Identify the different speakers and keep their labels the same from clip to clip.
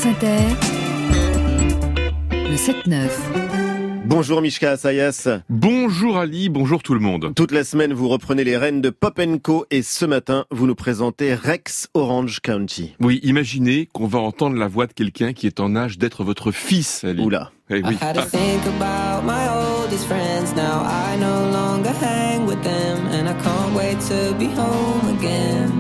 Speaker 1: France Inter, le 7-9.
Speaker 2: Bonjour Mishka Assayas.
Speaker 3: Bonjour Ali, bonjour tout le monde.
Speaker 2: Toute la semaine, vous reprenez les rênes de Pop & Co et ce matin, vous nous présentez Rex Orange County.
Speaker 3: Oui, imaginez qu'on va entendre la voix de quelqu'un qui est en âge d'être votre fils, Ali.
Speaker 2: Oula.
Speaker 3: Eh oui.
Speaker 4: I had to think about my oldest friends. Now I no longer hang with them, and I can't wait to be home again.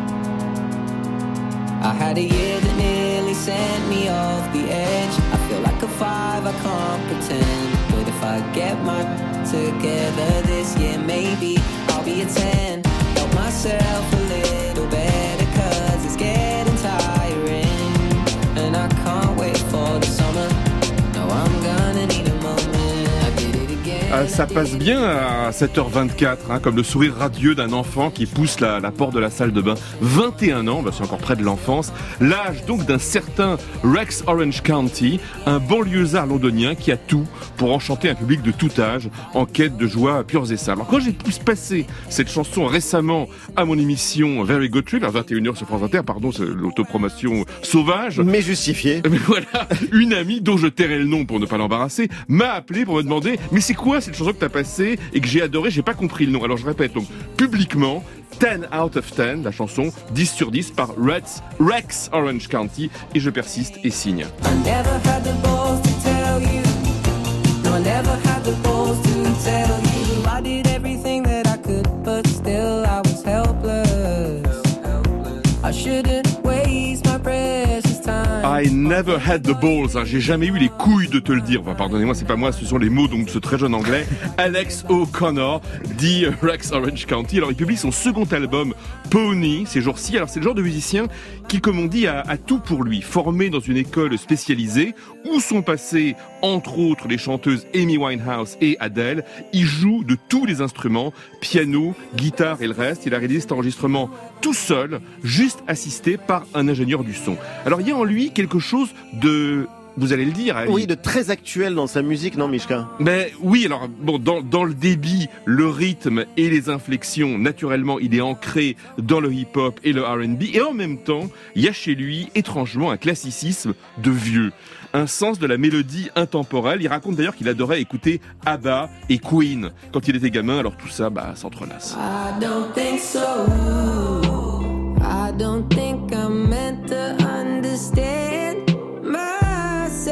Speaker 4: I had a year that nearly sent me off the edge. I feel like a 5, I can't pretend. But if I get my together this year, maybe I'll be a 10. Help myself a little better, 'cause it's getting tiring. And I can't wait for the summer. No, I'm gonna need a moment. I did it again.
Speaker 3: Ça passe bien à 7h24, comme le sourire radieux d'un enfant qui pousse la porte de la salle de bain. 21 ans, c'est encore près de l'enfance. L'âge donc d'un certain Rex Orange County, un banlieusard londonien qui a tout pour enchanter un public de tout âge en quête de joie pures et simples. Alors quand j'ai pu passer cette chanson récemment à mon émission Very Good Trip, à 21h sur France Inter, pardon, c'est l'autopromotion sauvage.
Speaker 2: Mais justifié.
Speaker 3: Mais voilà, une amie dont je tairai le nom pour ne pas l'embarrasser, m'a appelé pour me demander « Mais c'est quoi cette chanson que t'as passée et que j'ai adoré, j'ai pas compris le nom ?» Alors je répète donc publiquement, 10 out of 10, la chanson 10 sur 10 par Rex Orange County, et je persiste et signe.
Speaker 4: I never had the balls to tell you. No, I never had the balls to tell you. I did everything that I could, but still I was helpless. I shouldn't waste my precious time.
Speaker 3: I never had the balls, j'ai jamais eu les couilles de te le dire. Enfin, pardonnez-moi, c'est pas moi, ce sont les mots donc de ce très jeune anglais, Alex O'Connor, dit Rex Orange County. Alors il publie son second album, Pony, ces jours-ci. Alors c'est le genre de musicien qui, comme on dit, a tout pour lui. Formé dans une école spécialisée, où sont passées, entre autres, les chanteuses Amy Winehouse et Adele. Il joue de tous les instruments, piano, guitare et le reste. Il a réalisé cet enregistrement tout seul, juste assisté par un ingénieur du son. Alors il y a en lui quelque chose de... Vous allez le dire, Ali.
Speaker 2: Oui, de très actuel dans sa musique, non Mishka?
Speaker 3: Mais oui, alors bon, dans le débit, le rythme et les inflexions, naturellement, il est ancré dans le hip-hop et le R&B, et en même temps, il y a chez lui étrangement un classicisme de vieux, un sens de la mélodie intemporelle. Il raconte d'ailleurs qu'il adorait écouter ABBA et Queen quand il était gamin. Alors tout ça, s'entrelace.
Speaker 4: I don't think so. I don't think I'm meant to understand myself.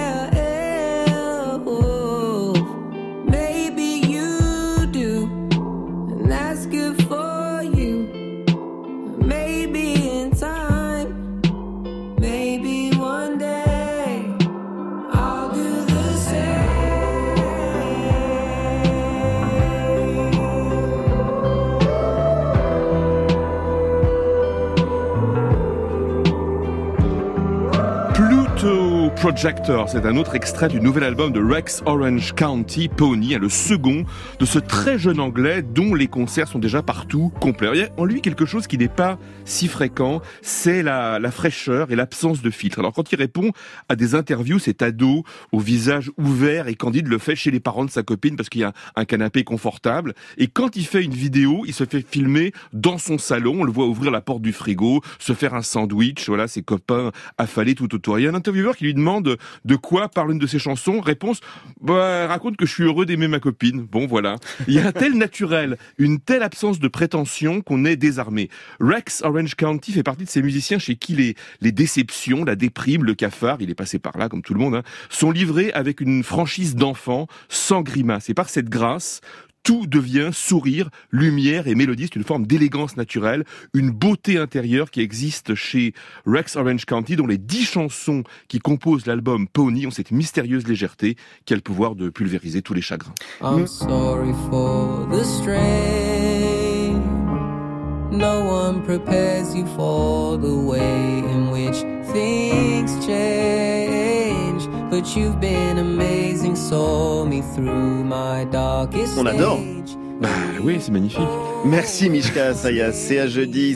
Speaker 4: Maybe you do, and that's good for you. Maybe in time, maybe one day I'll do the same.
Speaker 3: Pluto Projector, c'est un autre extrait du nouvel album de Rex Orange County, Pony, le second de ce très jeune anglais dont les concerts sont déjà partout complets. Il y a en lui quelque chose qui n'est pas si fréquent, c'est la fraîcheur et l'absence de filtre. Alors quand il répond à des interviews, cet ado au visage ouvert et candide le fait chez les parents de sa copine parce qu'il y a un canapé confortable, et quand il fait une vidéo, il se fait filmer dans son salon, on le voit ouvrir la porte du frigo, se faire un sandwich, voilà, ses copains affalés tout autour. Il y a un intervieweur qui lui demande de quoi parle une de ses chansons. Réponse, raconte que je suis heureux d'aimer ma copine. Bon, voilà. Il y a un tel naturel, une telle absence de prétention qu'on est désarmé. Rex Orange County fait partie de ces musiciens chez qui les déceptions, la déprime, le cafard, il est passé par là comme tout le monde, sont livrés avec une franchise d'enfant, sans grimace. Et par cette grâce, tout devient sourire, lumière et mélodie. C'est une forme d'élégance naturelle, une beauté intérieure qui existe chez Rex Orange County, dont les 10 chansons qui composent l'album Pony ont cette mystérieuse légèreté qui a le pouvoir de pulvériser tous les chagrins.
Speaker 4: I'm sorry for the strain. No one prepares you for the way in which things change. But you've been amazing, saw me through my darkest
Speaker 2: On adore.
Speaker 4: stage.
Speaker 3: Oui, c'est magnifique.
Speaker 2: Merci Mishka Assayas, c'est à jeudi.